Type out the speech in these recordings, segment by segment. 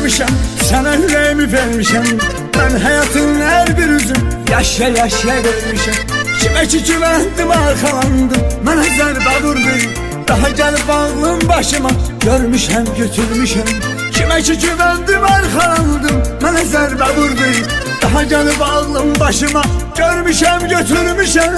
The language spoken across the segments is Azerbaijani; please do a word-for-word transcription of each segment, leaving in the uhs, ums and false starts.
eləmişəm, sənə ürəyimi vermişəm. Mən həyatın hər bir üzüm yaşa-yaşa vermişəm. Kimə ki güvəndim, arxalandım, mənə zərbə vurdu. Daha gəlib ağlım başıma, görmüşəm, götürmüşəm. Kimə ki güvəndim, arxalandım, mənə zərbə vurdu. Daha gəlib ağlım başıma, görmüşəm, götürmüşəm.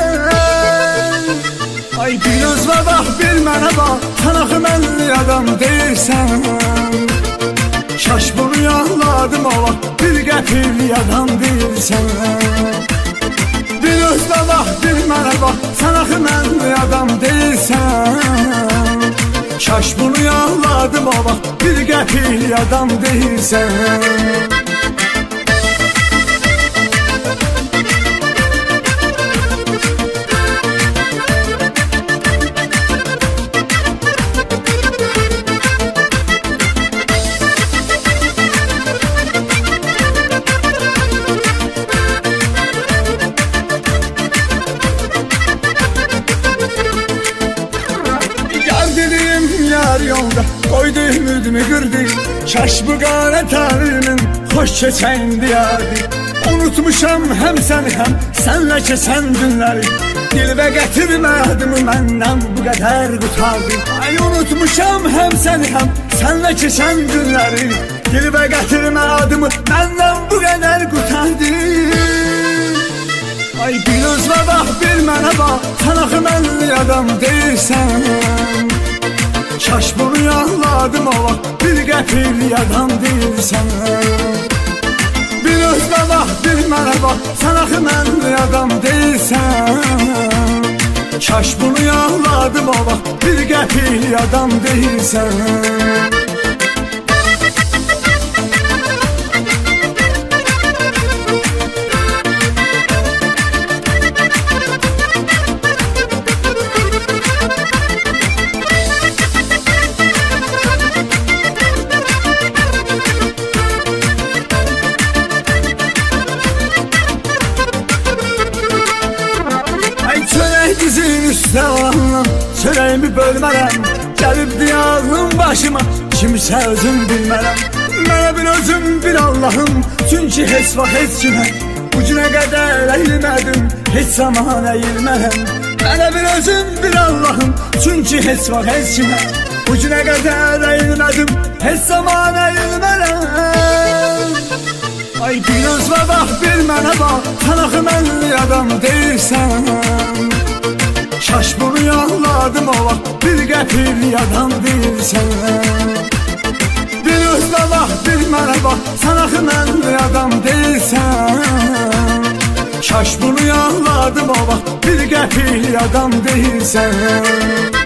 Ay bir özvə bax, bir mənə bax, sən axı mənli adam deyirsən. Kaş bunu yaxladım o vaxt, bir qəpirli adam deyirsən. Bir özvə bax, bir mənə bax, sən axı mənli adam deyirsən. Kaş bunu yaxladım o vaxt, bir qəpirli adam deyirsən. Yolda koydu ümidimi kırdı. Kaş bu qara tarimin hoş keçən diyardı. Unutmuşam hem səni hem senle keçən günləri. Dilbə gətirmədim məndən bu qədər qutardı. Ay unutmuşam hem səni hem senle keçən günləri. Dilbə gətirmədim məndən bu qədər qutardı. Ay bir özvə bax, bir mənə bax, sən axı mənli adam deyirsən. Kaş bunu yaxladım o vaxt, bir qəpirli adam deyirsən. Bir özvə bax, bir mənə bax, sən axı mənli adam deyirsən. Kaş bunu yaxladım o vaxt, bir qəpirli adam deyirsən. Dizin üstə alanım, çörəyimi bölmərəm. Gəlibdi ağlım başıma, kimsə özüm bilmərəm. Mənə bir özüm, bir Allahım, çünki heç vaxt heç kimə bu günə qədər əyilmədim, heç zaman əyilmərəm. Mənə bir özüm, bir Allahım, çünki heç vaxt heç kimə bu günə qədər əyilmədim, heç zaman əyilmərəm. Ay bir özvə bax, bir mənə bax, sən axı mənli adam deyirsən. Kaş bunu yaxladım o vaxt, bir qəpirli adam deyirsən. Bir özvə bax, bir mənə bax, sən axı mənli adam deyirsən. Kaş bunu yaxladım o vaxt, bir qəpirli adam deyirsən.